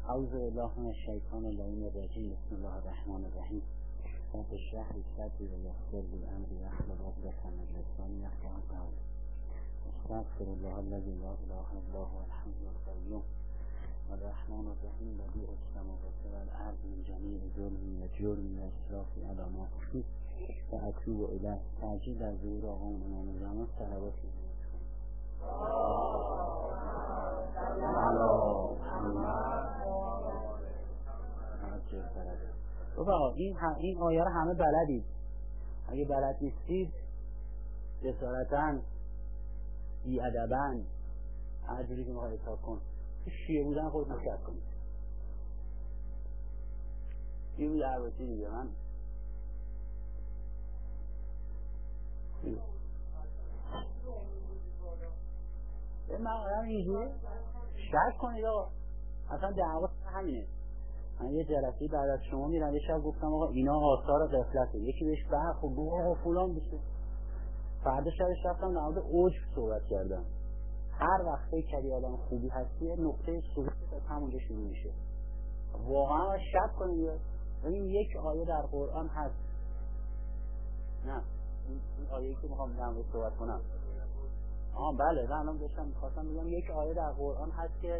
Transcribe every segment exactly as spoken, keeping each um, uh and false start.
اعوذ بالله من الشیطان اللعین الرجیم. بسم الله الرحمن الرحیم. رب اشرح لی صدری و یسر لی امری واحلل عقدة من لسانی یفقهوا قولی. استغفر الله الذی لا اله الا هو الحی القیوم الرحمن الرحیم بدیع السماوات والارض من جمیع ظلم و جرم و اسرافی علی ما فیه و اتوب الیه. تاکید در ظهور آقامون امام زمان صلواتی بابا این این آیه رو همه بلدید. اگه بلد نیستید جسارتاً بی ادباً هر جوری که میخوای حساب کن شیعه بودن خود مشکل کنید. این بود عرباتی دیگه. من به من آدم اینجوری شک کنید آقا. اصلا دعوا همینه. من یه جلسه بعد از شما میرم یه شب گفتم آقا اینا آثار غفلته. یکی بهش برخ و گفت آقا فلان بشه. فردا شبش رفتم در مورد عجب صحبت کردم. هر وقت فکر کردی آدم خوبی هستی نقطه سقوط از همونجا شروع میشه. واقعا شک کنید. ببین یک آیه در قرآن هست. نه این آیه‌ای که میخوام در مورد صحبت کنم. آه بله الان داشتم می‌خواستم بگم یک آیه در قرآن هست که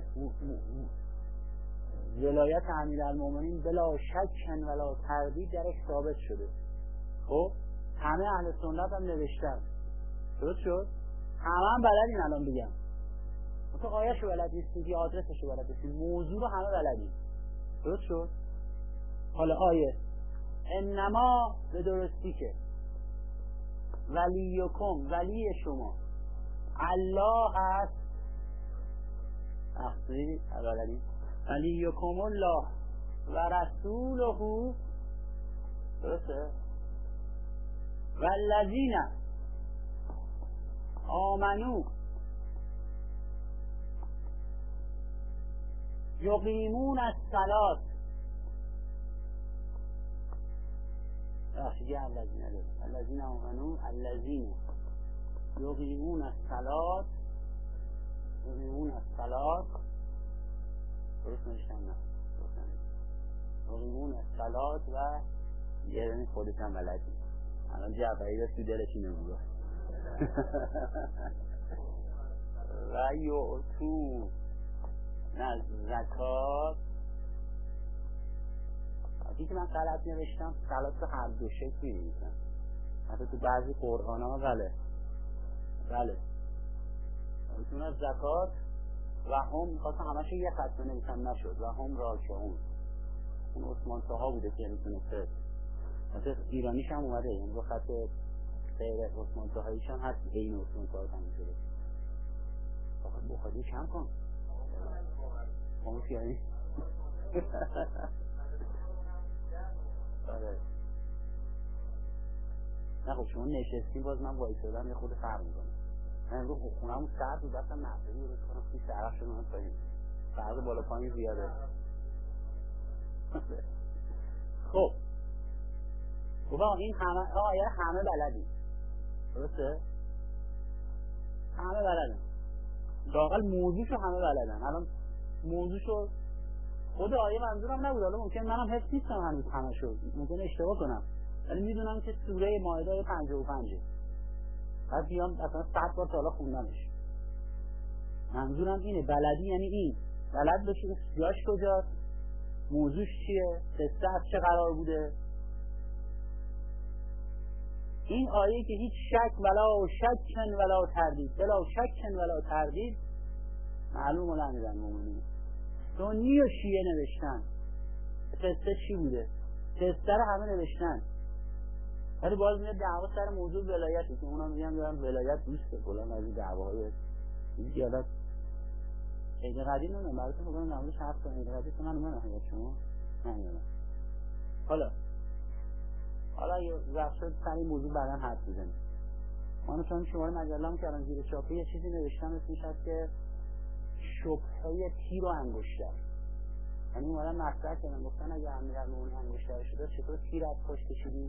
ولایت امیرالمومنین بلا شک ولا تردید درش ثابت شده. خب همه اهل سنت هم نوشتن. درست شد؟ همه هم بلدین الان بگم. تو آیه‌شو بلد نیستید یا آدرسشو بلد نیستید. موضوع رو همه بلدین. درست شد؟ حالا آیه انما به درستی که ولیکم ولی شما الله هست. اخبری اولین ولیکم الله و رسوله. درسته؟ والذین آمنو یقیمون الصلاة. اخیه الذین الذین آمنو الذین یقیمون الصلاة یقیمون الصلاة. درست نشتم نه یقیمون الصلاة و یه دنی خودت هم بلدی. الان جعبری داشت تو دلشی نمیگه و یعطون نه زکات. وقتی که من غلط نوشتم صلات رو هر دو شکلی نوشتم. حتی تو بعضی قرآن ها بله بله یعطون از زکات و هم میخواستم همه شو یه خط بنویسم نشد و هم راکعون. اون عثمان طاها بوده که میتونسته مثل ایرانیش هم اومده یعنی با خط غیر عثمان طاهاییش هم هست. این عثمان طاها تموم شده. فقط بخاری کم کن خاموش یعنی آره نه خب شما نشستی باز من باید شدم یه خود فرق میکنم. من امروز خونم سرد بود دستم نفری رو کنم خیلی سرخ شده من پایین فرق بالا پایین زیاده. خب خب این همه آیه همه بلدی. درسته؟ همه بلدن. داخل موضوعشو همه بلدن. الان موضوعشو خود آیه منظورم نبود. حالا ممکن منم حفظ نیستم هنوز همه شو ممکن اشتباه کنم ولی میدونم که سوره مائده پنجاه و پنج بعد بیام اصلا صد بار تا حالا خوندمش. منظورم اینه بلدی یعنی این بلد باشی جاش کجاست موضوعش چیه قصه از چه قرار بوده. این آیه که هیچ شک ولا شکن ولا تردید بلا شکن ولا تردید معلوم الان مومنین سنی و شیعه نوشتن. قصه چی بوده قصه رو همه نوشتن ولی باز میاد دعوا سر موضوع ولایتی که اونا میگن دارن ولایت دوسته کلان از این دعواهای زیادت ایده قدیم نمیم براتون بگم نمونش حرف کنم. ایده قدیم من اومدم حیات شما نمیدونم. حالا حالا یه وقت شد سر این موضوع بعدا حرف بزنیم. من چون شماره مجله هم کردم زیر چاپه یه چیزی نوشتم اسمش هست که شبهه تیر و انگشتر. یعنی اومدن مطرح کردن گفتن اگه امیرالمومنین انگشتر شده چطور تیر از پاش کشیدی؟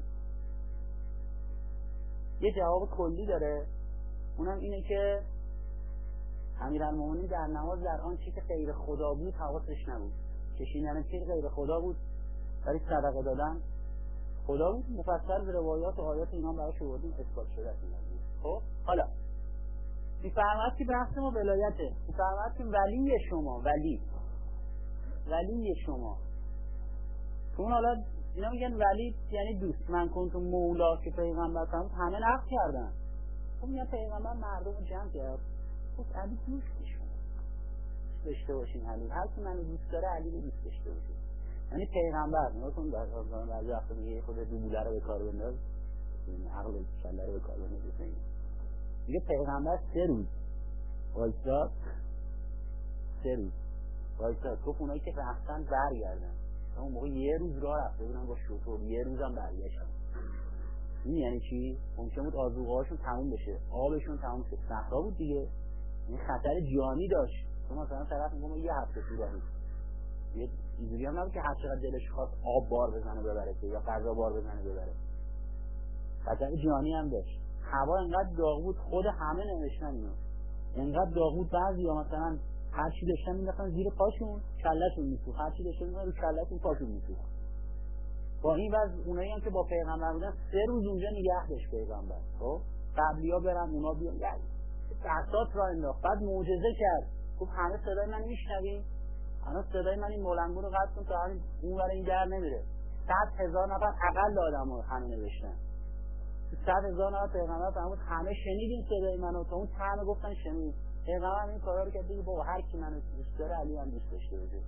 یه جواب کلی داره اونم اینه که امیرالمومنین در نماز در آن چیزی که غیر خدا بود حواسش نبود. کشیدن تیر غیر خدا بود، برای صدقه دادن خدا بود. مفصل به روایات و آیات اینا براش آوردیم، اثبات شده است. خب حالا می‌فرماد که بحث ما ولایته، می‌فرماد که ولی شما، ولی ولی شما چون حالا اینا میگن ولی یعنی دوست. من کنتم مولا که پیغمبر فرمود همه نقد کردن. خب میگن پیغمبر مردم رو جمع کرد. خب علی دوست شما داشته باشین، علی هر کی منو دوست داره علی رو دوست داشته باشه. یعنی پیغمبر نگاه در آزمان بعضی وقتا میگه خود دوبوله رو به کار بنداز، عقل کله رو به کار بنداز. میگه پیغمبر سه روز وایساد، سه روز وایساد گفت اونایی که رفتن برگردن. اون موقع یه روز راه رفته بودن با شطور، یه روزم برگشتن. این یعنی چی؟ ممکن بود آذوقه‌هاشون تموم بشه، آبشون تموم شه، صحرا بود دیگه. این خطر جانی داشت. شما مثلا طرف میگم یه هفته تو راهی، یه اینجوری هم نبود که هر چقدر دلش خواست آب بار بزنه ببره یا غذا بار بزنه ببره. خطر جانی هم داشت. هوا انقدر داغ بود، خود همه نوشتن اینو. انقدر داغ بود بعضیا مثلا هر چی داشتن مینداختن زیر پاشون، کلهشون میسوخت. هر چی داشتن مینداختن رو کلهشون، پاشون میسوخت. با این وضع اونایی هم که با پیغمبر بودن سه روز اونجا نگه داشت پیغمبر. خب قبلیا برن اونا بیان، یعنی بساط را انداخت. بعد معجزه کرد. گفت همه صدای من میشنوین؟ الان صدای من این مولنگو رو قطع کن تا همین اون ور این در نمیره. صد هزار نفر اقل آدمو همه نوشتن. صد هزار نفر پیغمبر فرمود همه شنیدین صدای منو، تا اون همه گفتن شنید. پیغمبر این کارا رو کرد دیگه بابا هر کی منو دوست داره علی هم دوست داشته باشه.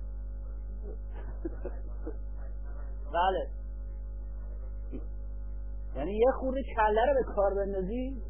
بله. یعنی یه خورده کله رو به کار بندازی،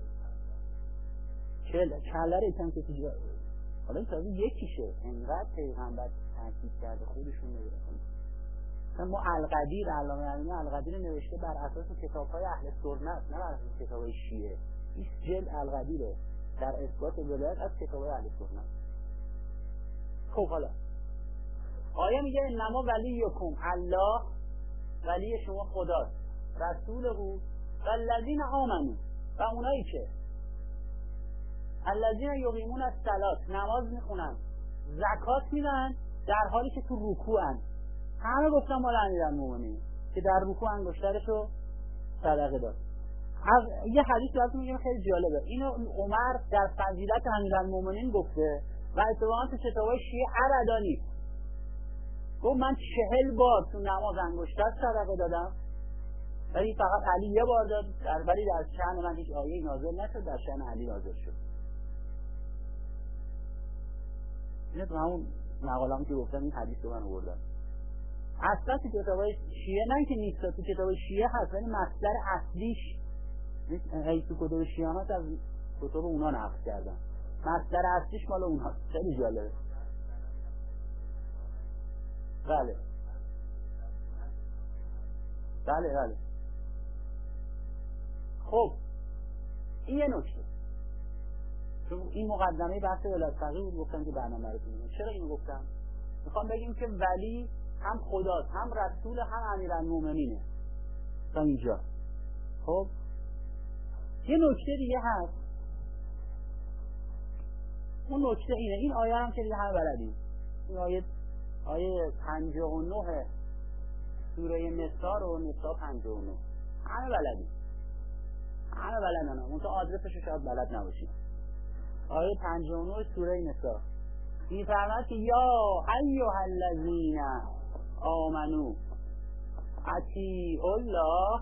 کله کله رو یکم که تیجا حالا این تازه یکیشه. انقدر پیغمبر تاکید کرده خودشون نگیره. مثلا ما القدیر، علامه امینی القدیر نوشته بر اساس کتاب‌های اهل سنت، نه بر اساس کتاب‌های شیعه. بیست جلد القدیره در اثبات ولایت از کتاب‌های اهل سنت. خب حالا آیه میگه انما ولیکم الله، ولی شما خداست، رسول او و الذین آمنوا، و اونایی که الذین یقیمون الصلاة، نماز میخونن، زکات میدن در حالی که تو رکوعن. همه گفتن مال امیرالمومنین که در رکوع انگشترشو صدقه داد. از یه حدیث براتون میگم خیلی جالبه. اینو عمر در فضیلت امیرالمومنین گفته و اتفاقا تو کتابای شیعه عددا نیست. گفت من چهل بار تو نماز انگشتر صدقه دادم، ولی فقط علی یه بار داد، در ولی در شأن من هیچ آیه نازل نشد، در شأن علی نازل شد. اینه تو همون مقاله‌ام که گفتم این حدیث رو من آوردم. اصلا تو کتابای شیعه نه که نیست، تو کتاب شیعه هست ولی مصدر اصلیش ای تو کتاب شیعه هست، از کتاب اونا نقل کردن. مصدر اصلیش مال اونها. خیلی جالبه. بله بله بله. خب این یه نکته. چون این مقدمه بحث ولایت فقیه بود، گفتم که برنامه رو میگم. چرا اینو گفتم؟ میخوام بگیم که ولی هم خداست، هم رسول، هم امیرالمومنینه تا اینجا. خب یه نکته دیگه هست. اون نکته اینه، این آیه هم که دیگه همه بلدیم. این آیه آیه پنجاه و نه سوره نساء رو، نساء پنجاه و نه همه بلدیم، همه بلدن. اون تا آدرسش رو شاید بلد نباشیم. آیه پنجاه و نه سوره نساء می‌فرماد که یا ایها الذین آمنو اطیعوا الله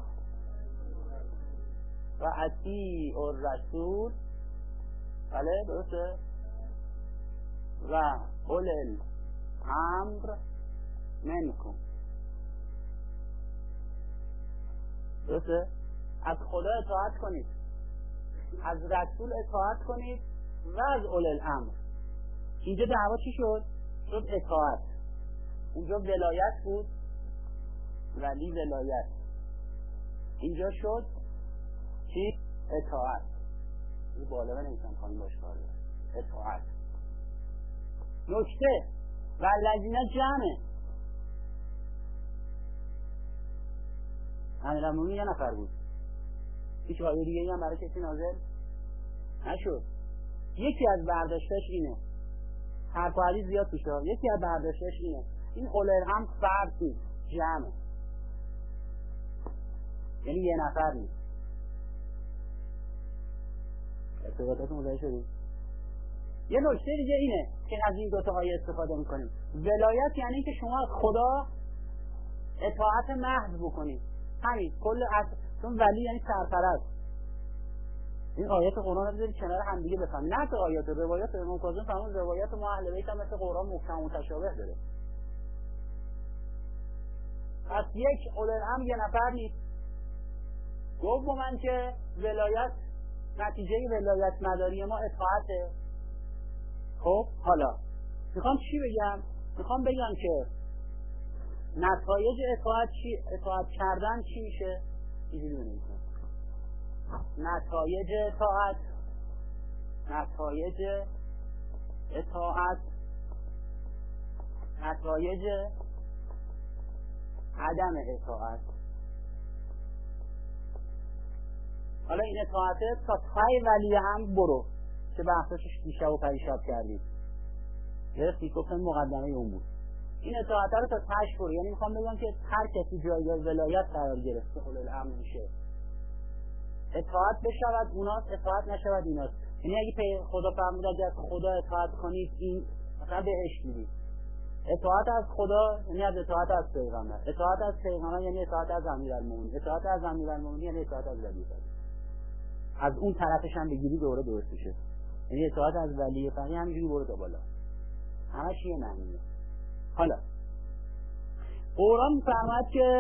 و اطیعوا الرسول، بله درسته، و اولی الامر منکم، درسته؟ از خدا اطاعت کنید، از رسول اطاعت کنید و از اولی الامر. اینجا دعوا چی شد؟ شد اطاعت. اونجا ولایت بود، ولی ولایت. اینجا شد چی؟ اطاعت. این بالا نمیتونم خانم باش کار دارم. اطاعت. نکته و الذین جمعه. امیرالمومنین یه نفر بود. هیچ آیه دیگه هم برای کسی نازل نشد. یکی از برداشتش اینه، حرف و حدیث زیاد توشه، یکی از برداشتش اینه این اولرهم فرد نیست، جمعه، یعنی یه نفر نیست. ارتباطات متوجه شدید؟ یه نکته دیگه اینه که از این دو تا آیه استفاده میکنیم. ولایت یعنی که شما از خدا اطاعت محض بکنید، همین کل از چون ولی یعنی سرپرست. این آیات قرآن رو بذارید کنار هم دیگه بفهمید، نه تا آیات روایات امام کاظم فرمود روایات ما اهل بیت هم مثل قرآن محکم و متشابه داره. پس یک اولرهم یه نفر نیست. دوما که ولایت نتیجه ولایت مداری ما اطاعته. خب حالا میخوام چی بگم؟ میخوام بگم که نتایج اطاعت چی؟ اطاعت کردن چی میشه؟ اینجوری بنویسم. نتایج اطاعت نتایج اطاعت نتایج عدم اطاعت. حالا این اطاعته تا تای ولی هم برو که بحثش دیشب و پریشب کردید، درستی گفتم مقدمه اون بود. این اطاعت رو تا تاش برو، یعنی میخوام بگم که هر کسی جایگاه ولایت قرار گرفته اول الامر میشه، اطاعت بشود اوناست، اطاعت نشود ایناست. یعنی اگه خدا فرمود اگه خدا اطاعت کنید این مثلا بهشت میدید، اطاعت از خدا یعنی از اطاعت از پیغمبر، اطاعت از پیغمبر یعنی اطاعت از امیرالمومنین، اطاعت از امیرالمومنین یعنی اطاعت از ولی فقیه. از اون طرفش هم بگیری دوره درست میشه، یعنی اطاعت از ولی فقیه همینجوری برو تا بالا، همش یه معنیه. حالا قرآن میفرماید که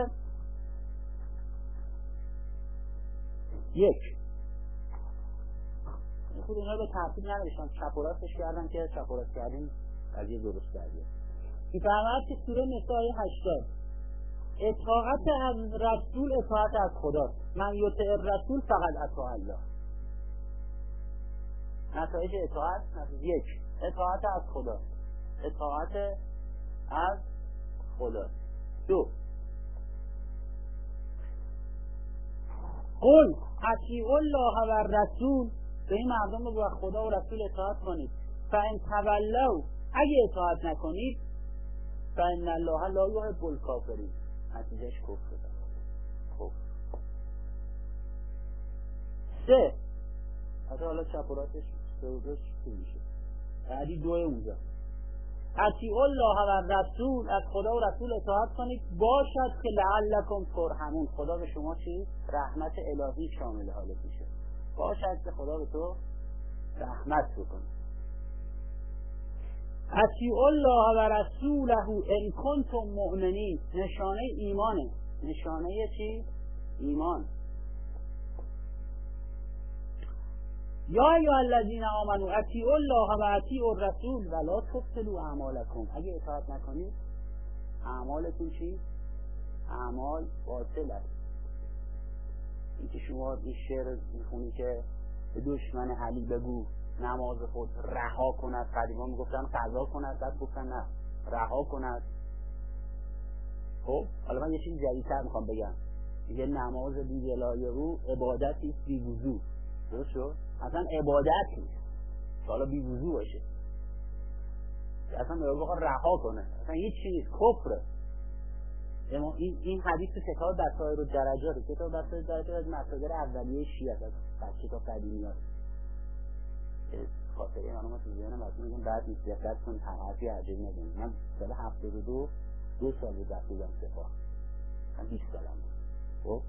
یک خود اینا به ترتیب ننوشتم، چپ و راستش کردم که چپ و راست کردیم قضیه درست کردیم. میفرماید که سوره نساء هشتاد اطاعت از رسول اطاعت از خدا، من یطع الرسول فقط اطاع الله. نتایج اطاعت یک اطاعت از خدا، اطاعت از خدا. دو قل اطیعوا الله و الرسول، به این مردم رو با خدا و رسول اطاعت کنید. فان تولوا، اگه اطاعت نکنید فان الله لا یحب الکافرین، نتیجهش کفر. خب سه حتی حالا چپوراتش سه و دوش چی میشه؟ بعدی دوه اونجا اطیعوا الله و الرسول، از خدا و رسول اطاعت کنید باشد که لعلکم ترحمون، خدا به شما چی؟ رحمت الهی شامل حالت میشه، باشد که خدا به تو رحمت بکنه. اطیعوا الله و رسوله ان کنتم مؤمنین، نشانه ایمانه. نشانه چی؟ ایمان. یا ایها الذین آمنوا اطیعوا الله و اطیعوا الرسول ولا تبطلوا اعمالکم، اگه اطاعت نکنید اعمالتون چی؟ اعمال باطل است. این که شما این شعر میخونی که به دشمن علی بگو نماز خود رها کند، قدیما میگفتن قضا کند، بعد گفتن نه رها کند. خب حالا من یه چیز جدیدتر میخوام بگم، یه نماز بی ولای او عبادتی است بی وضو. درست شد؟ اصلا عبادت نیست حالا بی وضو باشه، اصلا میگه بخواد رها کنه، اصلا هیچ چیز نیست، کفره. اما این این حدیث تو کتاب بصائر الدرجات، کتاب بصائر الدرجات از مصادر اولیه شیعه است، از کتاب قدیمیات. خاطره منو ما تو ذهنم واسه میگم بعد نیست دقت کن حرفی عجیبی نزنید. من سال هفتاد و دو دو سال بود رفتم سپاه، من بیست سالم بود. خب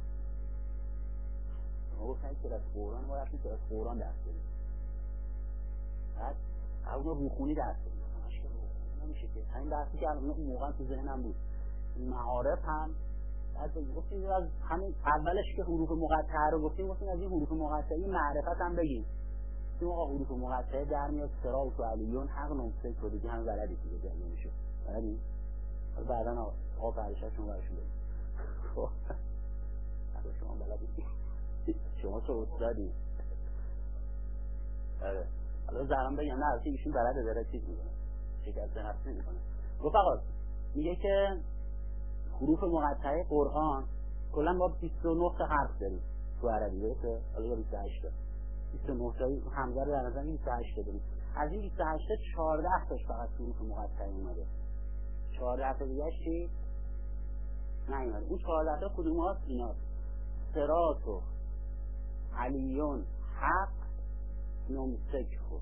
ما گفتن که از قرآن ما رفتیم که از قرآن درس بدیم، بعد اون روخونی درس بدیم، همش که روخونی نمیشه که همین درسی که اون موقع تو ذهنم بود. معارف هم بعد گفتیم از همین اولش که حروف مقطعه رو گفتیم، گفتیم از این حروف مقطعه معرفت هم بگیم. این موقع حروف مقطعه در میاد صراط و علیون حق نمسه که دیگه همه بلدی که دیگه نمیشه بلدی؟ بعدا آقا فرشت شما برشون بگیم. خب شما بلدی؟ شما چه استادی؟ آره حالا زرم بگم نه البته ایشون بلده داره چیز میکنه، شکست نفس نمیکنه. گفت آقا میگه که حروف مقطعه قرآن کلا ما بیست و نه تا حرف داریم تو عربی، درسته؟ حالا یا بیست و هشت تا بیست و نه تایی حمزه رو در نظر بیست و هشت تا داریم. از این بیست و هشت تا چهارده تاش فقط حروف مقطعه اومده، چهارده تا دیگه چی؟ نه اینا اون چهارده تا کدوم هاست؟ اینا صراط و علیون حق نمسک خود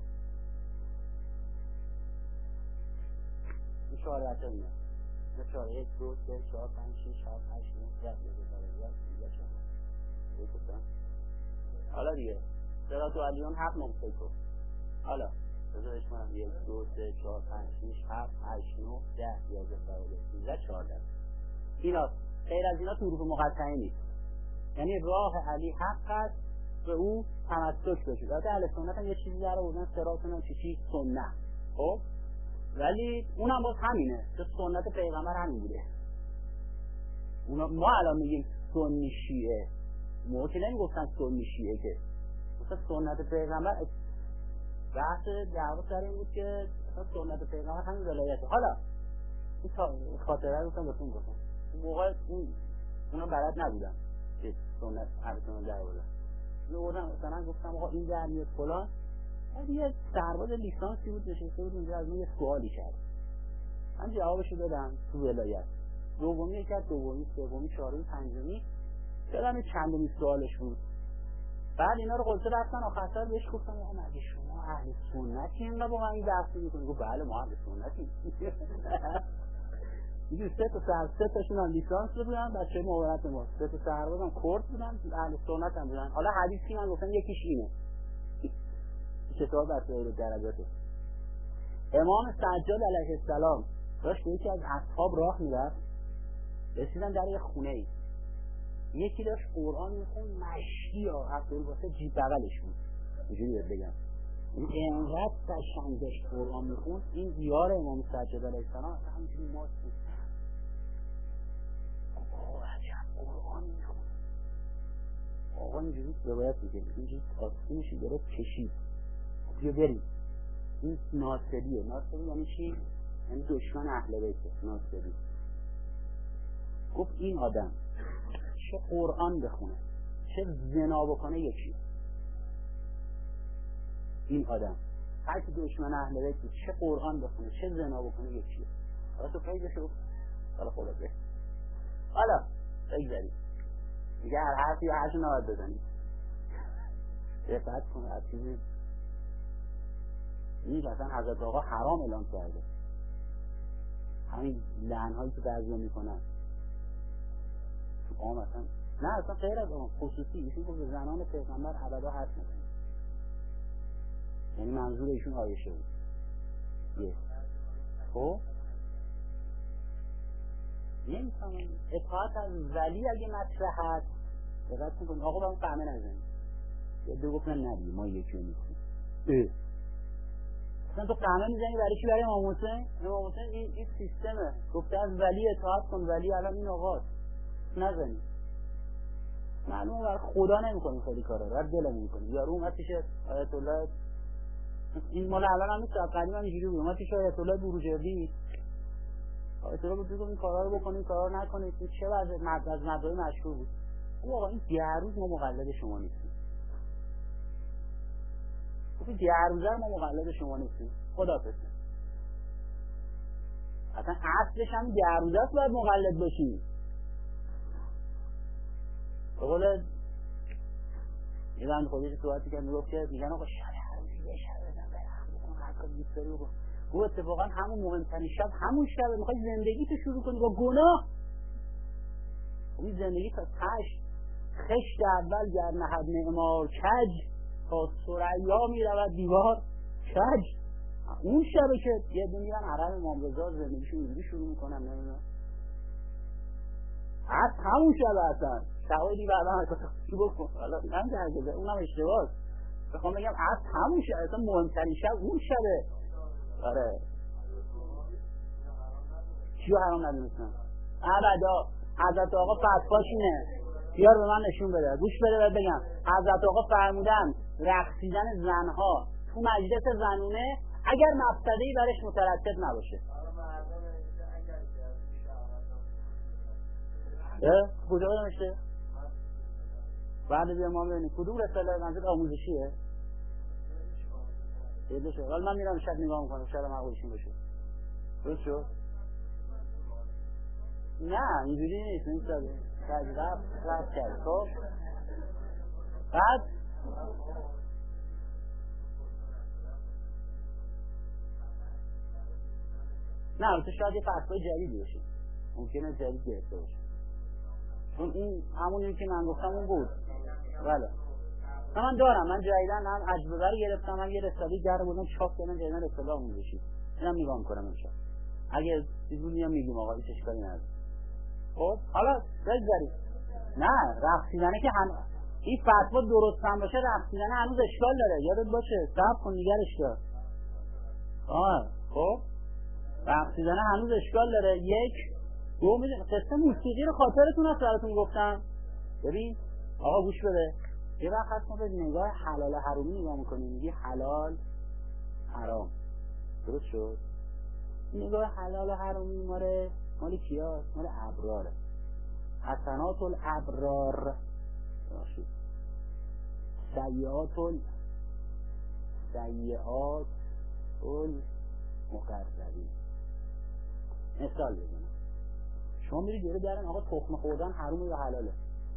این چهارده تا اینا این چهارده یک دو سه چهار پنج شش هفت هشت نه ده یازده دوازده سیزده چهارده حالا دیگه صراط و علیون حق نمسک خود حالا بذارش کنم یک دو سه چهار پنج شش هفت هشت نه ده یازده دوازده سیزده چهارده اینا غیر از اینا تو حروف مقطعه نیست یعنی راه علی حق است به او تمسک بشه البته اهل سنت هم یه چیزی در آوردن صراط اون چی چی سنت خب ولی اونم باز همینه که سنت پیغمبر همین بوده اونا ما الان میگیم سنی شیعه ما که نمیگفتن سنی شیعه که مثلا سنت پیغمبر بحث دعوا سر این بود که سنت پیغمبر همین ولایته حالا این خاطره رو گفتم بهتون گفتم اون موقع اون اونا بلد نبودن که سنت عربستان در بودن میوردم مثلا گفتم آقا این در میاد فلان یه سرباز لیسانسی بود نشسته بود اونجا از من یه سوالی کرد من جوابشو دادم تو ولایت دومی یک از دومی سومی چهارمی پنجمی دادم چندمی سوالش بود بعد اینا رو قلته رفتن آخر سر بهش گفتم آقا مگه شما اهل سنتی اینقدر با من این بحثی میکنی؟ گفت بله ما اهل سنتی میگه سه تا سر سه تاشون هم لیسانس بودن بچه مهاورت ما سه تا سرباز هم کورس بودن اهل سنت هم بودن حالا حدیثی من گفتم یکیش اینه کتاب وسائل درجاته امام سجاد علیه السلام داشت یکی از اصحاب راه میرفت رسیدن در یه خونه ای یکی داشت قرآن میخون مشکی ها هفته واسه جیب بغلش بود اینجوری بهت بگم این انقدر قشنگ داشت قرآن میخون این دیار امام سجاد علیه السلام همینجوری ماست بود آقا عجب قرآن میخون آقا اینجوری روایت میگه اینجوری آستینشی گرفت کشید بیا بریم این ناصریه ناصری یعنی چی؟ یعنی دشمن اهل بیته ناصری گفت این آدم چه قرآن بخونه چه زنا بکنه یکی این آدم هر کی دشمن اهل بیت چه قرآن بخونه چه زنا بکنه یکی حالا تو پیدا شو حالا خدا به حالا بگذاریم دیگه هر حرفی یا هرشو نباید بزنید دقت کن از چیزی این اصلا حضرت آقا حرام اعلام کرده همین لعنهایی که بعضیا میکنن تو عام اصلا نه اصلا غیر از اون خصوصی ایشون که به زنان پیغمبر ابدا حرف نکنه یعنی منظور ایشون عایشه بود یه خب نمیتونم اطاعت از ولی اگه مطرح هست دقت میکنم آقا با اون قهمه نزنید یا دو گفتن ندید ما یکی رو میکنیم اصلا تو قهمه میزنی برای چی؟ برای امام حسین امام حسین این, این سیستمه گفته از ولی اطاعت کن ولی الان این آقاست نزنید معلومه بر خدا نمیکنیم خیلی کارا رو بر دلمون کنیم یارو اومد پیش آیت الله این مال الان هم نیست قدیم هم اینجوری بود اومد پیش آیت الله بروجردی آیت الله بود این کارا رو بکنید کارا رو نکنید این چه وضع مد از مدعای مشهور بود او آقا این ده روز ما مقلد شما نیستیم این ده روزه ما مقلد شما نیستیم خدا حافظ اصلا اصلش هم ده روزه است باید مقلد باشیم به قول یه بند خودش صحبتی که میگفت که میگن آقا شب هر روز یه شب بزن برخ بکن هر کار دوست داری بکن او اتفاقا همون مهمترین شب همون شب میخوای زندگی تو شروع کنی با گناه این زندگی تا تشت خشت اول گر نهد معمار کج تا ثریا میرود دیوار کج اون شبه که یه دو میرن حرم امام رضا زندگیشون اینجوری شروع میکنن نمیدونم از همون شبه اصلا شبای دیگه بعدا حرکات چی بکن حالا من که هرگزه اونم اشتباهه بخوام بگم از همون شب اصلا مهمترین شب اون شبه آره چیو حرام ندونستم ابدا حضرت آقا فتواش اینه بیار به من نشون بده گوش بده بهت بگم حضرت آقا فرمودن رقصیدن زنها تو مجلس زنونه اگر مفسده‌ای برش مترتب نباشه اه کجا نمیشه بعد بیا ما ببینیم کدوم رساله منظور آموزشیه دیده شد حالا من میرم شب نگاه میکنم شاید معقولشون بشه درست شد نه اینجوری نیست، این ساده رفت رفت کرد. خب بعد نه تو شاید یه فتوای جدیدی باشه، ممکنه جدید گرفته باشه، چون این همونی که من گفتم اون بود. بله من دارم، من جدیدن هم اجباره رو گرفتم، هم یه رساله در بودم چاپ کردم جدیدن رساله همون بشید، اینم نگاه میکنم انشاء اگر چیزی میام میگیم آقا هیچ اشکالی نداره. خب حالا بذارید نه رقصیدنه که هم این فتوا درست هم باشه، رقصیدنه هنوز اشکال داره، یادت باشه صبر کن نگرش دار. آه خب رقصیدنه هنوز اشکال داره. یک دو میدونم قصه موسیقی رو خاطرتون هست براتون گفتم. ببین آقا گوش بده، یه وقت هست ما به نگاه حلال حرومی نگاه میکنیم، میگی حلال حرام، درست شد؟ نگاه حلال حرومی ماره مالی کیاست؟ مال ابراره. حسنات الابرار باشید، سیئات ال سیئات المقربین. مثال بزنم، شما میری جلو درن آقا تخم خوردن حرومه یا حلاله؟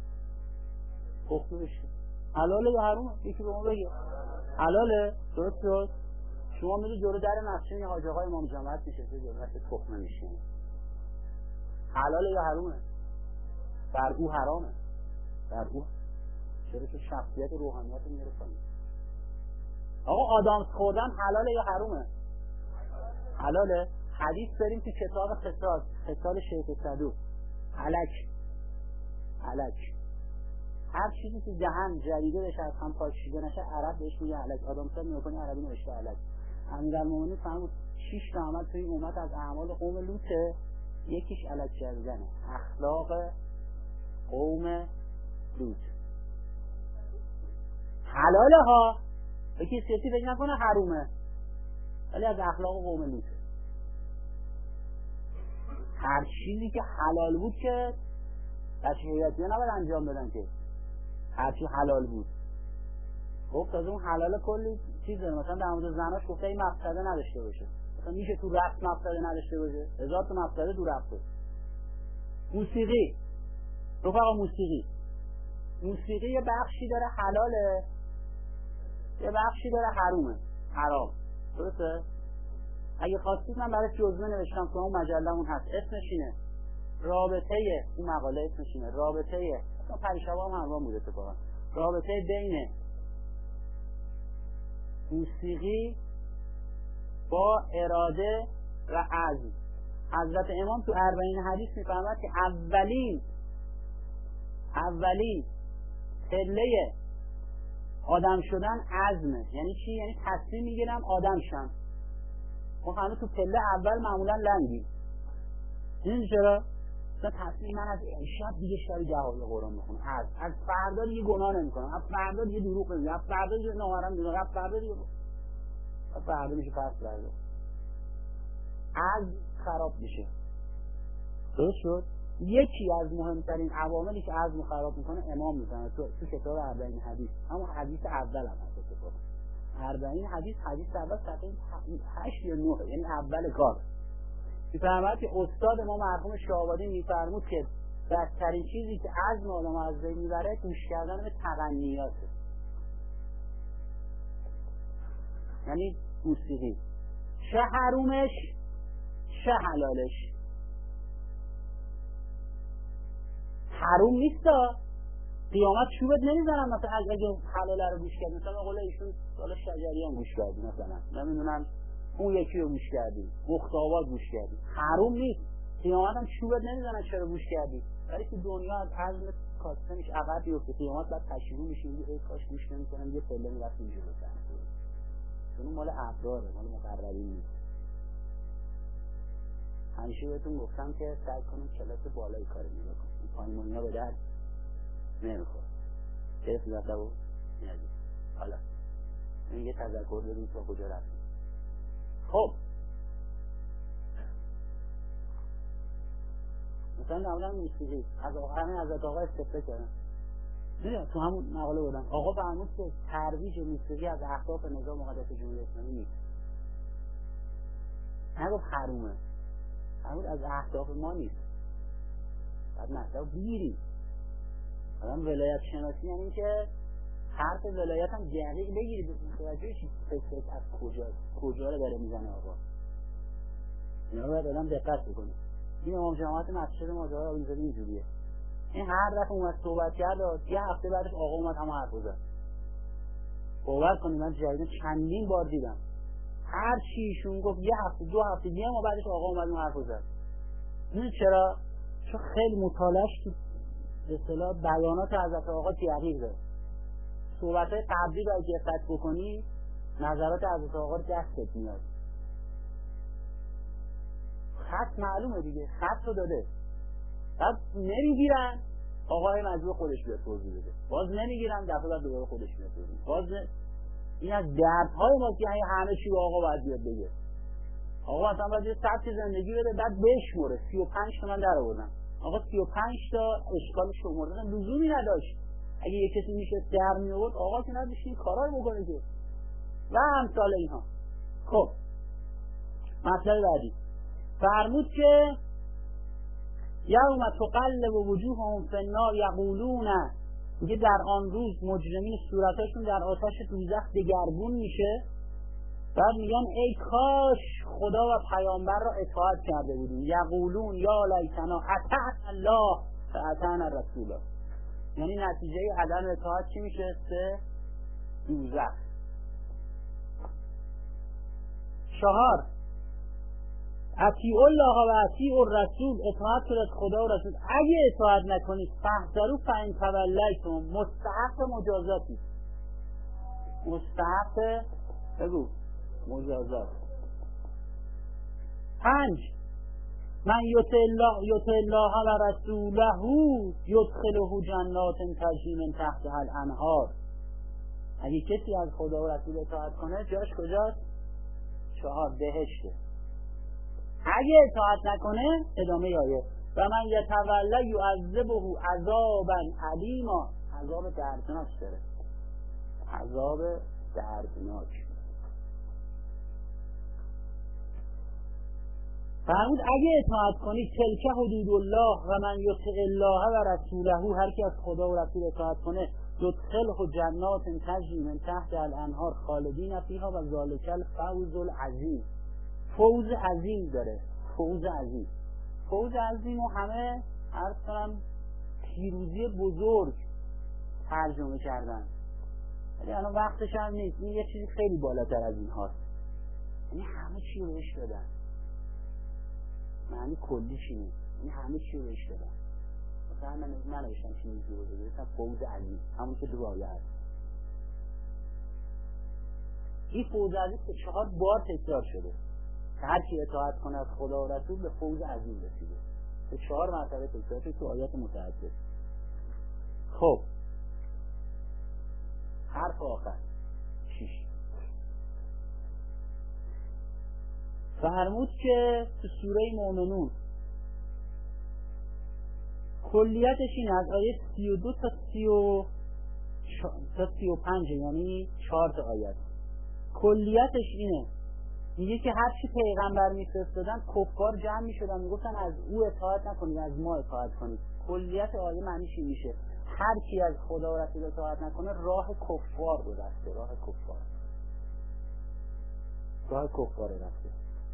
تخم بشه حلاله یا حرومه؟ یکی به ما بگه حلاله، درست شد؟ شما میری جلو در مسجد یا حاج آقای امام جماعت نشسته جلو وقت تخمه میشینه، حلاله یا حرومه؟ بر او حرامه، بر او چرا که شخصیت روحانیت رو میره پایین. آقا آدم خوردن حلاله یا حرومه؟ حلاله. حدیث بریم تو کتاب خصال خصال شیخ صدوق، علک علک هر چیزی که دهن جریده بشه از هم پاکیده نشه عرب بهش میگه علک. آدم سر میکنه عربی نوشته علک. امیرالمومنین فرمود شش تا عمل توی امت از اعمال قوم لوطه، یکیش علک جریدنه، اخلاق قوم لوط. حلاله ها به کسی کسی فکر نکنه حرومه، ولی از اخلاق قوم لوط. هر چیزی که حلال بود که تشریعاتی نباید انجام بدن، که هر چی حلال بود. خب تازه اون حلال کلی چیز داره، مثلا در مورد زناش گفته این مقصده نداشته باشه، مثلا میشه تو رقص مقصده نداشته باشه، هزار تا مقصده تو رقصه. موسیقی رفقا، موسیقی موسیقی یه بخشی داره حلاله، یه بخشی داره حرومه، حرام، درسته؟ اگه خواستید من برای جزمه نوشتم که اون مجلمون هست، اسمش اینه رابطه، اون مقاله اسمش اینه رابطه، اصلا پریشبا هم همراه بوده اتفاقا، رابطه بین موسیقی با اراده و عزم. حضرت امام تو اربعین حدیث میفرماد که اولین اولین پله آدم شدن عزمه. یعنی چی؟ یعنی تصمیم میگیرم آدم شم. ما همه تو پله اول معمولا لنگیم، این چرا؟ مثلا تصمیم من از امشب دیگه شب ده آیه قرآن میخونم، از از فردا دیگه گناه نمیکنم، از فردا دیگه دروغ نمیگم، از فردا دیگه ناحرام نمیگم، از فردا دیگه از فردا میشه پس فردا از خراب میشه. درست شد؟ یکی از مهمترین عواملی که عزم خراب میکنه امام میزنه تو تو کتاب اربعین حدیث، همون حدیث اول هم هست اتفاقا. اربعین حدیث حدیث اول صفحه هشت یا نه، یعنی اول کار. میفرماید که استاد ما مرحوم شاهآبادی میفرمود که بدترین چیزی که عزم آدم از بین میبره گوش کردن به تغنیاته، یعنی موسیقی، چه حرومش چه حلالش. حروم نیستا، قیامت چوبت نمیزنم مثلا اگه حلاله رو گوش کردی، مثلا قول ایشون سال شجریان گوش کردی، مثلا نمیدونم اون یکی رو گوش کردی، مختابات گوش کردی، حروم نیست، قیامت هم چوبت نمیزنن چرا گوش کردی. ولی تو دنیا از عزم کاسته میشه عقب بیفته، قیامت بعد پشیمون میشی، ای کاش گوش نمیکنم یه پله میرفت اینجا بزن، چون اون مال ابراره، مال مقربین نیست. همیشه بهتون گفتم که سعی کنید کلاس بالای کار نگاه کنید، پایین‌ها به درد نمیخوره. چه زده بود؟ نیازی. حالا این یه تذکر بدید تا کجا رفتیم. خب مثلا نمونم موسیقی از آقا همین حضرت آقا استفاده کردن، دیدم تو همون مقاله بودم آقا فرمود که ترویج موسیقی از اهداف نظام مقدس جمهوری اسلامی نیست. نگفت حرومه، فرمود از اهداف ما نیست. بعد مطلب بگیری. آدم ولایت شناسی یعنی که حرف ولایت هم دقیق بگیری، متوجه چی فکر از کجا کجا رو داره میزنه آقا. اینا رو باید آدم دقت بکنه. این امام جماعت مسجد ماجرا آبادی اینجوریه. این هر دفعه اومد صحبت کرد یه هفته بعدش آقا اومد هم حرف زد. باور کنید من جدیدا چندین بار دیدم هر چی ایشون گفت یه هفته دو هفته دیگه ما بعدش آقا اومد اون حرف زد. این چرا؟ چون خیلی مطالعهش تو به اصطلاح بیانات حضرت آقا دقیق داره. صحبت‌های قبلی رو اگه دقت بکنی نظرات حضرت آقا رو دستت میاد. خط معلومه دیگه، خط رو داده. بعد نمیگیرن آقای مجبور خودش بیاد توضیح بده. باز نمیگیرن دفعه بعد دوباره خودش بیاد توضیح. باز نه... این از دردهای ما که همه چی به آقا باید بیاد بگه. آقا مثلا باید یه سبک زندگی بده بعد بشموره سی و پنج تا من در آوردم. آقا سی و پنج تا اشکال شمردن لزومی نداشت. اگه یه کسی میشه در می آورد آقا که نداشت این کارا رو بکنه که. و امثال اینها. خب مطلب بعدی فرمود که یوم تقلب وجوههم فی النار یقولون، میگه در آن روز مجرمین صورتاشون در آتش دوزخ دگرگون میشه. بعد میگن ای کاش خدا و پیامبر را اطاعت کرده بودیم. یقولون یا لیتنا اطعنا الله فاطعنا الرسول. یعنی نتیجه عدم اطاعت چی میشه؟ سه دوزخ. چهار اطیعوا الله و اطیعوا الرسول، اطاعت کنید از خدا و رسول. اگه اطاعت نکنید فاحذروا فان تولیتم، مستحق مجازاتی. مستحق بگو مجازات. پنج من یطع الله یطع الله و رسوله یدخله جنات تجری من تحتها الانهار. اگه کسی از خدا و رسول اطاعت کنه جاش کجاست؟ چهار بهشته. اگه اطاعت نکنه ادامه آیه و من یتولی یعذبه عذابا علیما، عذاب دردناک داره، عذاب دردناک. فرمود اگه اطاعت کنید تلک حدود الله و من یطع الله و رسوله، هر کی از خدا و رسول اطاعت کنه یدخله جنات تجری من تحت الانهار خالدین فیها و ذلک الفوز العظیم. فوز عظیم داره، فوز عظیم. فوز عظیم و همه عرض کنم پیروزی بزرگ ترجمه کردن، ولی الان وقتش هم نیست. این یه چیزی خیلی بالاتر از این هاست. یعنی همه چی رو بهش دادن. معنی کلی چی نیست، این همه چی رو بهش دادن. مثلا من من نوشتم چی نیست رو بده، مثلا فوز عظیم همون که دو آیه هست. این فوز عظیم که چهار بار تکرار شده. هر کی اطاعت کنه از خدا و رسول به فوز عظیم رسیده. به چهار مرتبه تکرار شده تو آیات متعدد. خب حرف آخر شیش فرمود که تو سوره مومنون کلیتش این از آیه سی و دو تا سی و تا سی و پنج، یعنی چهار تا آیت. کلیتش اینه، میگه که هر چی پیغمبر میفرستادن کفار جمع میشدن میگفتن از او اطاعت نکنید از ما اطاعت کنید. کلیت آیه معنیش این میشه هر کی از خدا و رسول اطاعت نکنه راه کفار رو رفته، راه کفار راه کفار رفته.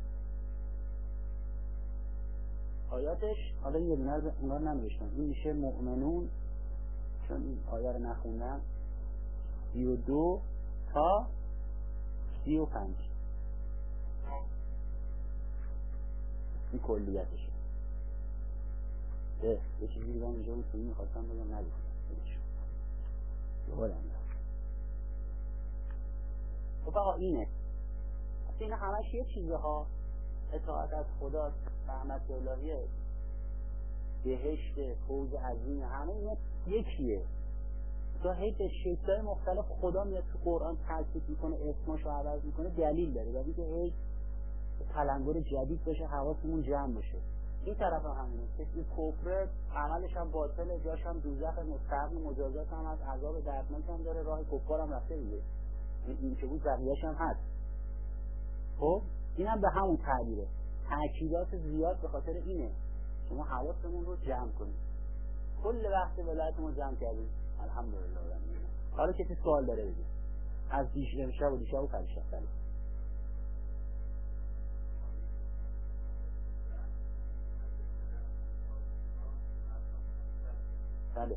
آیاتش حالا یه دونه رو اونا رو ننوشتم، این میشه مؤمنون، چون این آیه رو نخوندم، سی و دو تا سی و پنج. این کلیتشه. اه یه چیزی دیگه اینجا بود که میخواستم بگم نگفتم. دوباره خب آقا اینه این همش یه چیزه ها. اطاعت از خدا، رحمت الهی، بهشت، فوز عظیم، همه اینا یکیه. تو هی به شکل‌های مختلف خدا میاد تو قرآن تاکید میکنه، اسماشو عوض میکنه، دلیل داره. یعنی که هی تلنگر جدید بشه، حواسمون جمع بشه. این طرف هم همینه، کسی کفر عملش هم باطله، جاش هم دوزخ، مستحق مجازات هم هست، عذاب دردناک هم داره، راه کفار هم رفته دیگه. این که بود بقیه‌اش هم هست. خب اینم به همون تعبیره. تأکیدات زیاد به خاطر اینه شما حواسمون رو جمع کنید. کل وقت ولایتمون جمع کردیم الحمدلله. حالا کسی سوال داره بگید از دیشب شب و دیشب و پریشب. بله بله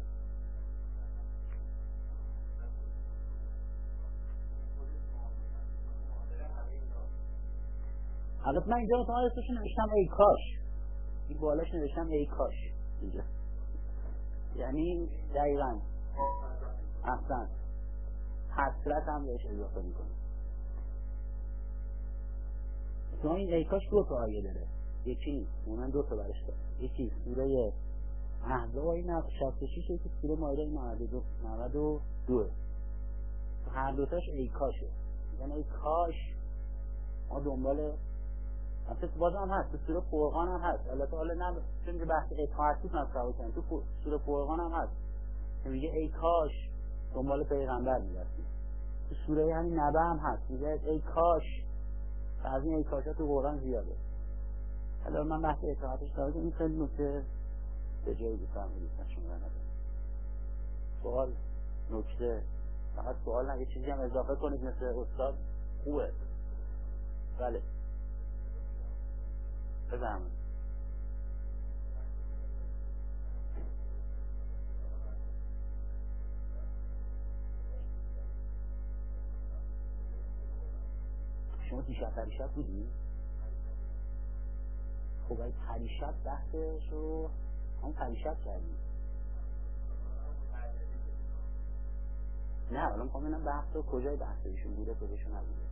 البته من اینجا مثلا اسمش نوشتم ای کاش، این بالاش نوشتم ای کاش اینجا، یعنی دقیقاً احسن حسرت هم بهش اضافه میکنه. تو این ای کاش دو تا آیه داره، یکی نیست اونم دو تا برش داره، یکی سوره احزاب آیه شصت و شش، یکی سوره مائده نود و دو. هر دوتاش ای کاشه، یعنی ای کاش ما دنبال اصلا تو بازم هست، تو سوره فرقان هم هست. البته حالا نه چون که بحث اطاعت بود نصرا کنیم، تو سوره فرقان هم هست میگه ای کاش دنبال پیغمبر می‌رفتیم. تو سوره همین نبأ هم هست میگه ای کاش. از این ای کاشا تو قرآن زیاده. حالا من بحث اطاعتش دارم، این خیلی نکته به جایی بفهمید نشون نداره. سوال نکته فقط سوال نه، یه چیزی هم اضافه کنید مثل استاد خوبه. بله بفهمید. شما دیشب پریشب بودی؟ خب از پریشب بحثش رو هم پریشب کردیم. نه حالا میخوام ببینم بحث رو کجای بحثشون بوده کجاشون نبوده.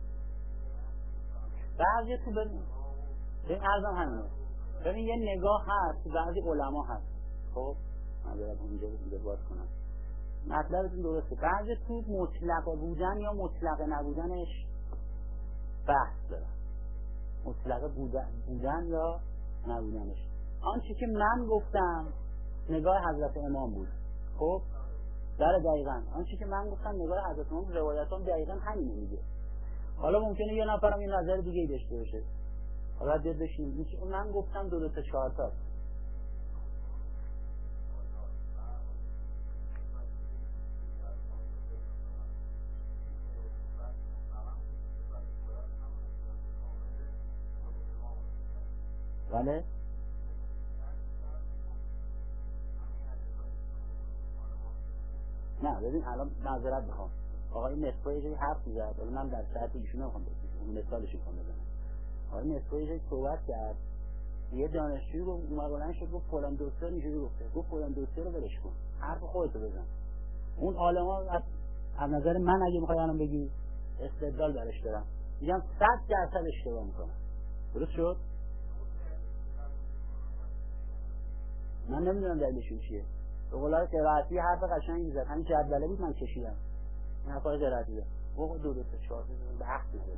بعضی تو ببین این عرضم همینه، ببین یه نگاه هست بعضی علما هست. خب من برم اونجا رو دیگه باز کنم مطلبتون درسته. بعضی تو مطلق بودن یا مطلق نبودنش بحث دارن، مطلق بودن, بودن یا نبودنش. آنچه که من گفتم نگاه حضرت امام بود. خب در دقیقاً آنچه که من گفتم نگاه حضرت امام، روایتام دقیقاً همینه میگه. حالا ممکنه یه نفرم این نظر دیگه ای داشته باشه، حالا دید بشیم این که من گفتم دو دو تا چهار تا. بله نه ببین الان معذرت میخوام آقای مصباحی یه حرف میزد، ولی من در ساعت ایشون نمیخوام بگم، اون مثالش میخوام بزنم. آقای مصباحی یه صحبت کرد، یه دانشجوی رو اومد بلند شد گفت فلان دکتر اینجوری گفته، گفت فلان دکتر رو ولش کن، حرف خودت بزن. اون عالما از از نظر من اگه میخوای الان بگی استدلال برش دارم، میگم صد درصد اشتباه میکنه. درست شد؟ من نمیدونم دلیلشون چیه. به قول قرائتی حرف قشنگی زد، همین جدوله بود من کشیدم. این حرفای قرائتی زد. وقت دو دو تا چهار تا به عقل نداره.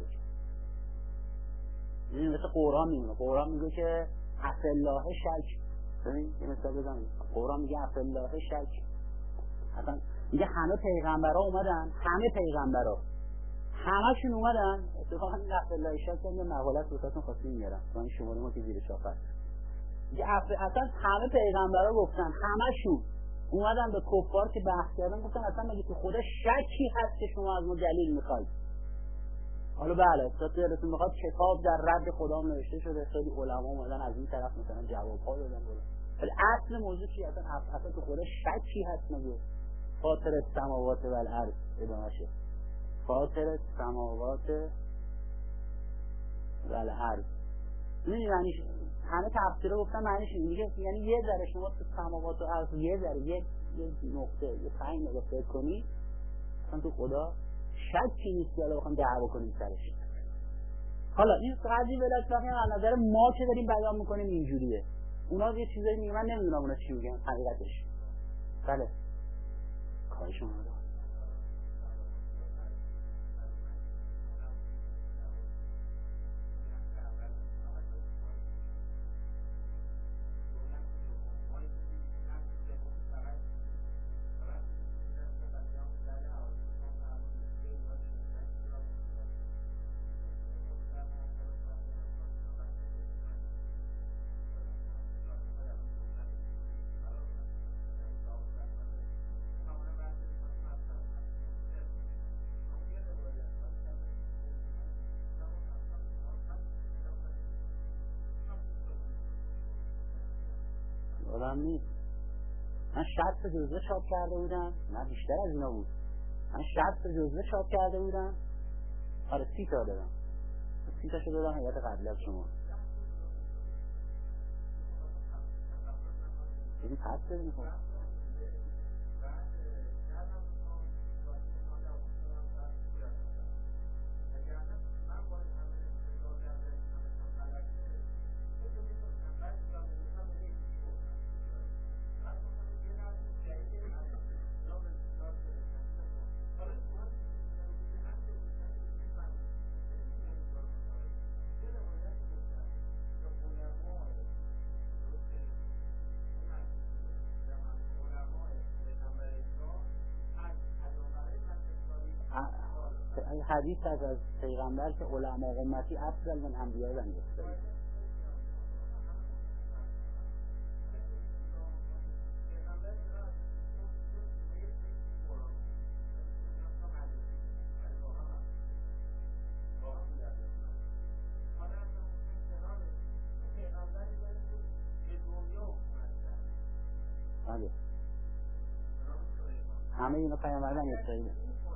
این مثل قرآن میمونه. قرآن میگه که افالله شک. ببین یه مثال بزنم. قرآن میگه افالله شک. اصلا میگه همه پیغمبرا اومدن، همه پیغمبرا همه‌شون اومدن، اتفاقا این افالله شک یه مقاله واسهتون خواستیم میارم. تو این شماره ما که زیر چاپ هست. میگه اصلا همه پیغمبرا گفتن، همه‌شون اومدن به کفار که بحث کردن گفتن اصلا مگه تو خدا شکی هست که شما از ما دلیل میخواید؟ حالا بله تا دلتون میخواد کتاب در رد خدا نوشته شده، خیلی علما اومدن از این طرف مثلا جواب‌ها دادن، ولی اصل موضوع چیه؟ اصلا اصلا تو خدا شکی هست مگه؟ فاطر السماوات و الارض ادامه‌شه. فاطر السماوات و الارض. این یعنی همه تفسیر گفتن معنیش میگه یعنی یه ذره شما تو سماوات و ارض یه ذره یه یه نقطه یه پنج نقطه فکر کنی اصلا تو خدا شکی نیست که الان بخوام دعوا کنیم سرش. حالا این قضیه ولایت فقیه از نظر ما که داریم بیان میکنیم اینجوریه، اونا یه چیزایی میگن من نمیدونم اونا چی میگن حقیقتش. بله کاری شما رو هم نیست. من شصت تا جزوه چاپ کرده بودم، نه بیشتر از اینا بود. من شصت تا جزوه چاپ کرده بودم. آره سی تا دادم. سی تاشو دادم هیئت قبلی از شما. یعنی پس بدیم خب. حدیث از از پیغمبر که علما امتی افضل من انبیاء بنی اسرائیل. بله همه اینا پیامبر بنی اسرائیل.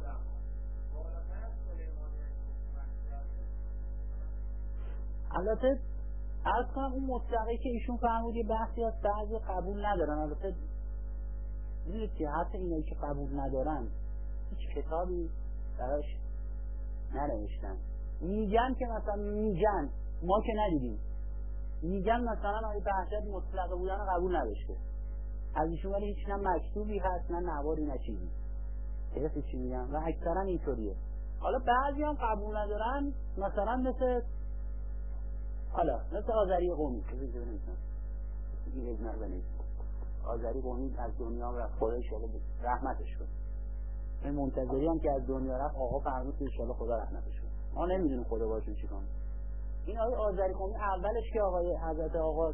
البته از کنم اون مطلقه که ایشون فرمود یه بحثی از بعضی قبول ندارن. البته میدونید که حتی اینایی که قبول ندارن هیچ کتابی براش ننوشتن. میگن که مثلا میگن ما که ندیدیم، میگن مثلا آیه بحثیت مطلقه بودن قبول نداشته از ایشون، ولی هیچ نه مکتوبی هست نه نواری نه چیزی. درسته چی میگم؟ و اکثرا اینطوریه. حالا بعضی هم قبول ندارن، مثلا مثل حالا مثل آذری قومی که بگذاره نیستن این ابن بنید آذری قومی از دنیا رفت، خدا ایشالا رحمتش کن. این منتظری هم که از دنیا رفت آقا فرمود که ایشالا خدا رحمتش کن. ما نمیدونیم خدا باشون چی کنه. این آقای آذری قومی اولش که آقای حضرت آقا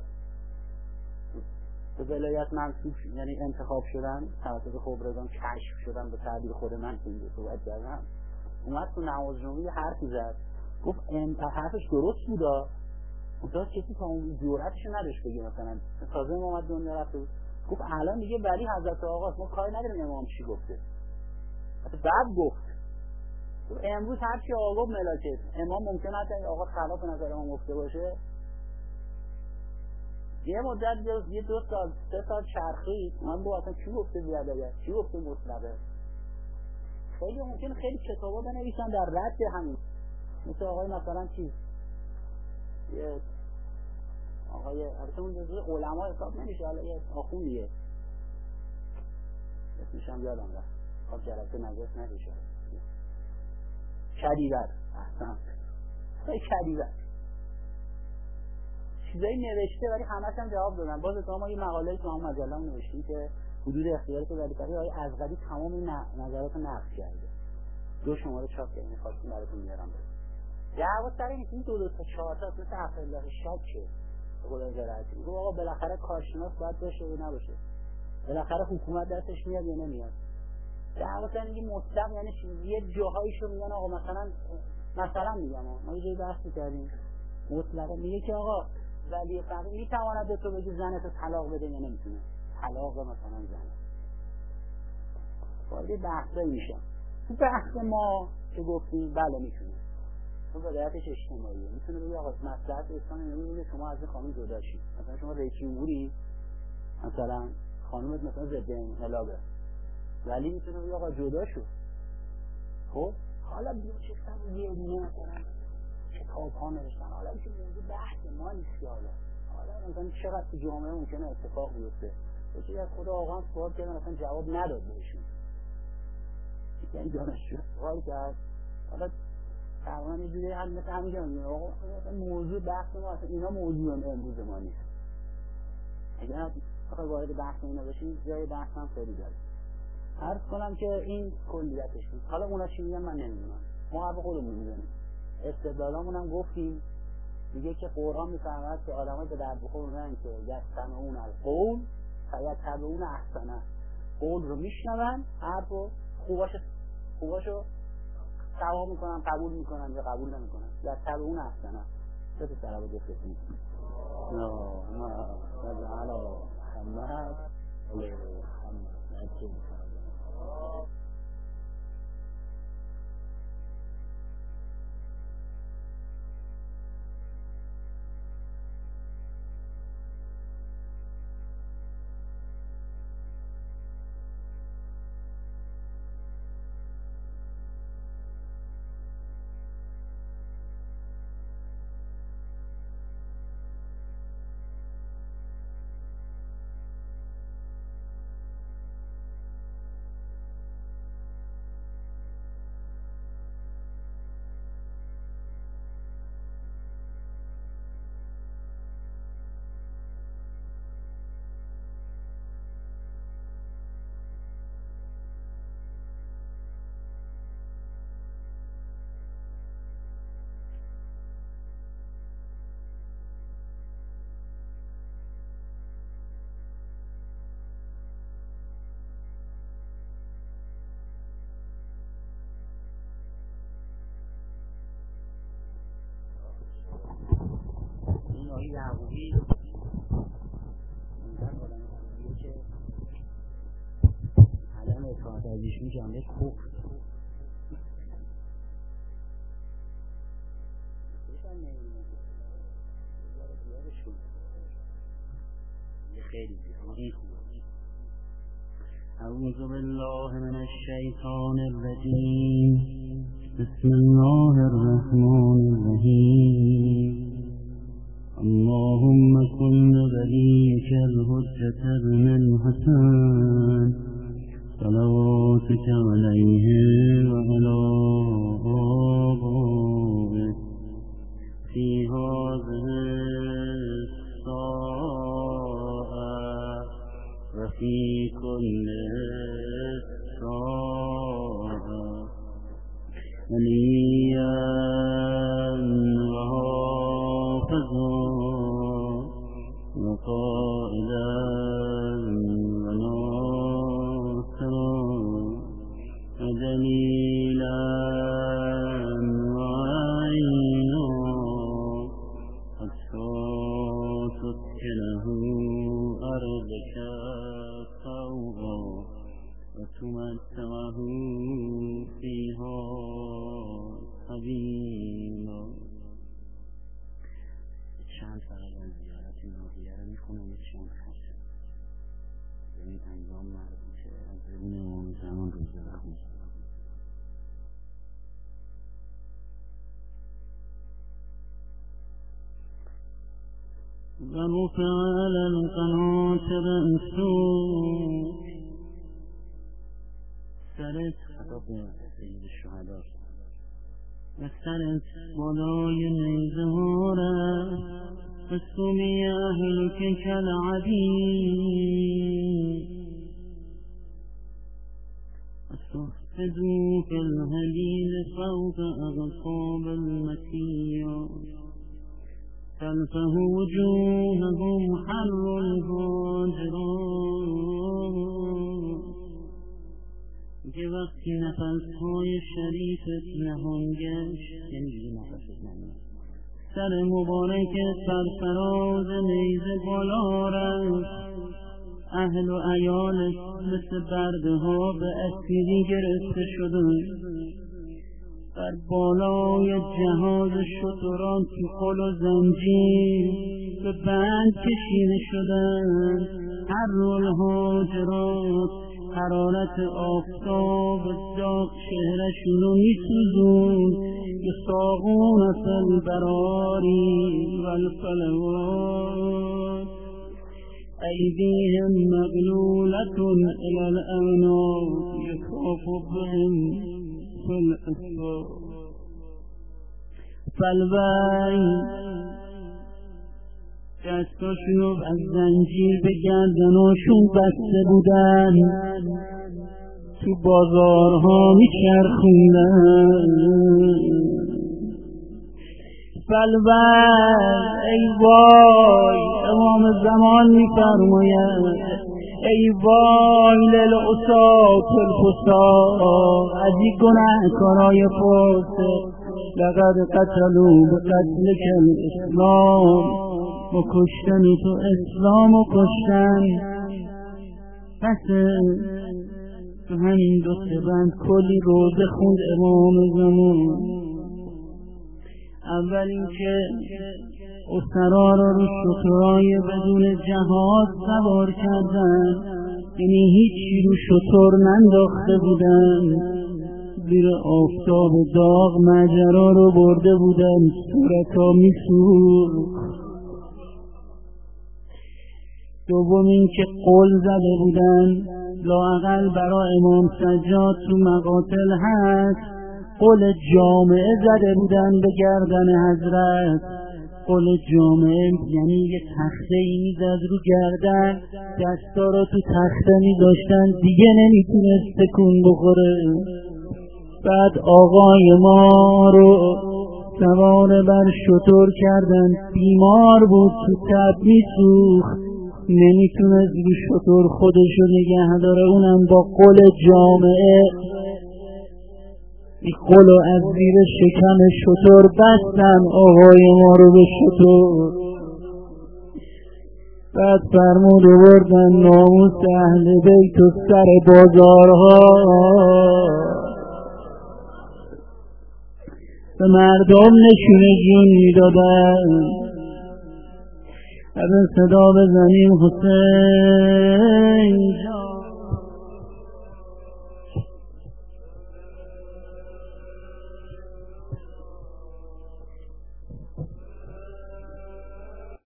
به ولایت منصوب یعنی انتخاب شدن توسط خبرگان کشف شدن به تعبیر خود من که اینجا صحبت کردم، اومد تو نماز جمعه حرفی زد، گفت حرفش درست بودا، اونجا کسی تا اون جرأتشو نداشت بگه مثلا تازه امام دنیا رفته بود، گفت الان دیگه ولی حضرت آقاست، ما کاری نداریم امام چی گفته. حتی بعد گفت امروز هر چی آقا گفت ملاکه، امام ممکنه حتی آقا خلاف نظر امام گفته باشه. یه مدت یه دو سال سه سال چرخید، من گفت اصلا چی گفته بیادبیت، چی گفته مطلقه. خیلی ممکنه خیلی کتابا بنویسن در رد همین، مثل آقای مثلا چیز یه آقای البته اون جزء علما حساب نمیشه، حالا یه آخوندیه اسمش هم یادم رفت، خب جلسه نجاست نمیشه، کدیور احسن خیلی کدیور چیزایی نوشته ولی همش هم جواب دادن. باز تا ما یه مقاله تو هم مجله هم نوشتیم که حدود اختیارات ولیفقیه های ازغری تمام این نظرات رو نقض کرده، دو شماره چاپ کرده، می‌خواستم براتون میارم. دعوا سر این دو دو تا چهار تا مثل عقل شکه خدا جرأتی. میگه آقا بالاخره کارشناس باید باشه یا نباشه، بالاخره حکومت دستش میاد یا نمیاد. دعوا سر این مطلق یعنی یه جاهایشو میگن آقا مثلا مثلا میگم ما یه جای بحث می‌کردیم مطلق میگه که آقا ولی فقط میتواند به تو بگی زنتو طلاق بده یا نمیتونه، طلاق مثلا زن وارد بحثایی میشه. تو بحث ما که گفتیم بله میتونه، تو ولایتش اجتماعیه، میتونه بگه آقا مصلحت اسلام نمیدونه شما از این خانم جدا شید، مثلا شما رئیس جمهوری مثلا خانومت مثلا ضد انقلابه ولی میتونه بگه آقا جدا شو. خب حالا بیا چه سر یه دونه مثلا کتاب ها نوشتن، حالا که موضوع بحث ما نیست، حالا حالا مثلا چقدر تو جامعه ممکنه اتفاق بیفته. یکی از خدا آقا سوال کردن مثلا جواب نداد بهشون، یعنی دانشجو سوال کرد، حالا تقریبا یه جوری هم مثل همین جمعه آقا موضوع بحث ما اصلا اینا موضوع امروز ما نیست. اگر بخوای وارد بحث اینا بشیم جای بحث هم خیلی داره. عرض کنم که این کلیتش بود. حالا اونا چی میگن من نمیدونم، ما حرف خودمون میزنیم. استدلالامون هم گفتیم، میگه که قرآن میفرماید که آدم‌ها به درد بخورن که یستمعون القول فیتبعون احسنه، قول رو میشنون حرفو خوباش خوباشو سوا میکنن، قبول میکنن یا قبول نمیکنن، یتبعون احسنه. چه سلام گفتید؟ نه نه نه محمد علیه محمد. آقای یعقوبی اونجا آدم خوبیه که علم اطاعت از ایشون جانبه کفر بشن نمیدونم بذاره بیارشون یه خیلی زیاد این خوبه. اعوذ بالله من الشیطان الرجیم. بسم الله الرحمن الرحیم. اللهم كن وليك الحجة ابن الحسن صلواتك عليه وعلى آبائه في هذه الساعة وفي كل ساعة وليا وقائلا وناصرا ودليلا وعينا حتى تسكنه أرضك طوعا وتمتعه فيها سبيلا. چند فقط از زیارت ناحیه رو میخونم یک چند خرسه به این انجام مربوطه از زبون امام زمان روزه بخون. ورفع على القناطر السوق سرت خطاب سید الشهدا و سرت بالای نیزه ها رفت فسمی اهلک کالعبید واستحفظوا كالهليل فوق أغصاب المسيا تلفه وجوههم حر الهاجرات که وقتی نفسهای شریفت نهان گشت یعنی نفست نمیاد سر مبارک سرفراز نیزه بالا رفت اهل و عیالش مثل برده ها به اسیری گرفته شدن بر بالای جهاز شتران تو قل و زنجیر به بند کشیده شدن حر الهاجرات حرارت آفتاب داغ شهرشونو میسوزون یساقون فی البراری والصلوات ایدیهم مغلولة الی الاعناق یطاف بهم فی الاسواق فالوی دستاشونو از زنجیر به گردناشون بسته بودن تو بازارها میچرخوندن فالوی ای وای امام زمان میفرماید ای وای للعصاة الفساق از این گناهکارای فاسق لقد قتلوا بقتلك الاسلام با کشتن تو اسلامو کشتن. پس تو همین دو سه بند کلی روزه خوند امام زمان. اول اینکه اسرا رو رو شترهای بدون جهاز سوار کردن، یعنی هیچی رو شتر ننداخته بودن، زیر آفتاب داغ مجرا رو برده بودن، صورتا میسوخت. دوم اینکه قول زده بودن، لااقل برای امام سجاد تو مقاتل هست، قول جامعه زده بودن به گردن حضرت. قول جامعه یعنی یه تخته ای میزد رو گردن، دستا رو تو تخته میذاشتن، دیگه نمیتونست تکون بخوره. بعد آقای ما رو سوار بر شتر کردن، بیمار بود، تو تب میسوخت، نمیتونست رو شتر خودشو نگه داره، اونم با قول جامعه این قولو از زیر شکم شتر بستن آقای ما رو به شتر. بعد فرمود بردن ناموس اهل بیت و سر بازارها به مردم نشونه جون میدادن. بعد صدا بزنیم حسین جان